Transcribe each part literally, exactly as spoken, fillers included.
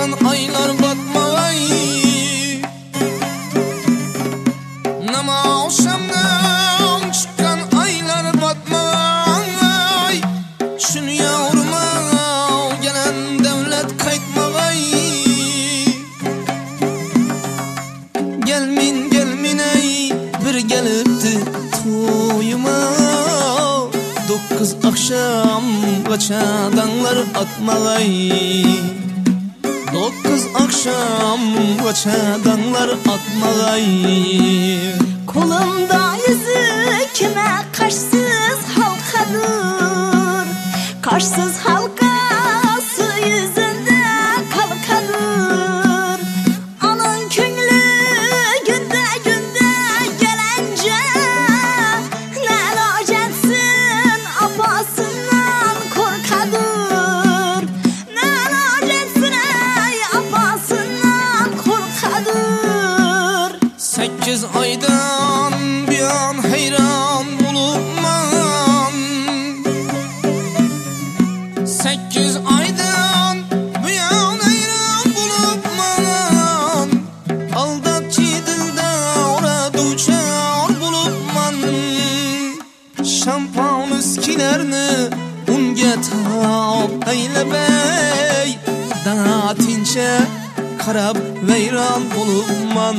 çıkan aylar batmay. Nama oşamdan çıkan aylar batmay. Şunu yavruma gelen devlet kaytmay. Gelmin gelmin ey bir gelipti toyuma. Dokuz akşam kaça dağlar atmay. Dokuz akşam kaça dağlar atmay. Kolumda yüzü kime kaşsız halkadır. Kaşsız halkası yüzünde kalkadır. Anın künlü günde günde gelence ne lacetsin apasından korkadır. Ne lacetsin ey apasından korkadır. Sekiz aydan bir an hayran bulunman. Sekiz aydan bir an hayran bulunman. Aldatçı dilde orada uçar bulunman. Şampan üskilerini unga tap eyle bey. Dana tinçe karab veyran bulunman.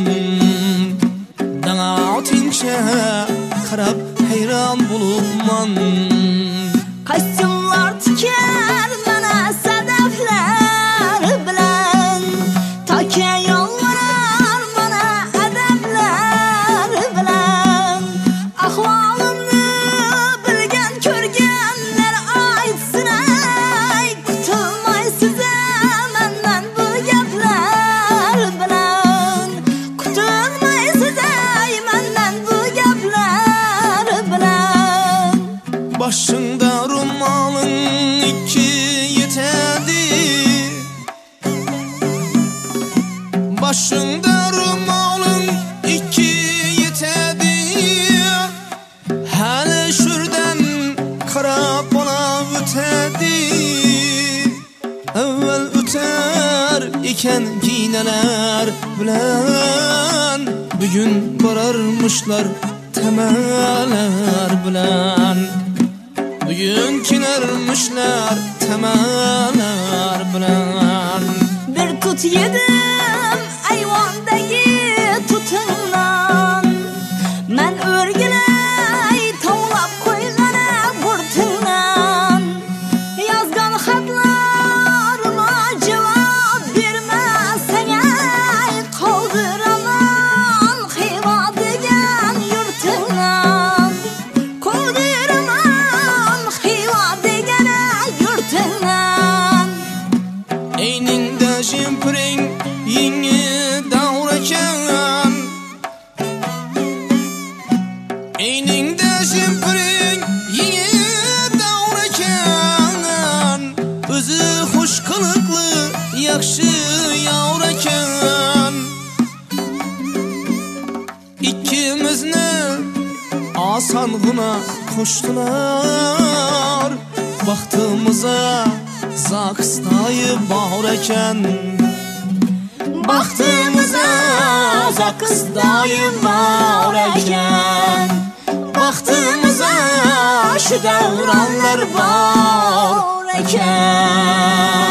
Dana tinçe karab hayran bulunman. Kostyumlar tiker bana sedefler bilen. Take yollar bana edepler bilen. Ahvalımı bilgen körgenler aytsın ey. Kutulmay size menden bu gepler bilen. Kutulmay size menden bu gepler bilen. Başında rumalın iki yetedi. Başında rumalın iki yetedi. Hele şuradan karab ona ötedi. Evvel öter iken gineler bilen. Bugün bararmışlar temeller bilen. Bugün kinermişler temeller bilen. Bir tut yedim ayvandagi tutundan. Men örgüley tavlap koygana burtundan. Yazgan xatlarıma cevap vermesen ey. Qoldıraman Xiva degan yurtundan. Qoldıraman Xiva degan yurtundan. Eyningde jimpiring yingi davrakan. Eyningde jimpiring yingi davrakan. Özü hoş kılıklı yakşı yavrakan. İkimizni asan gına koştular. Baktığımıza zakstayı bağırken. Baktığımıza zakstayı bağırken. Baktığımıza şu devranlar bağırken.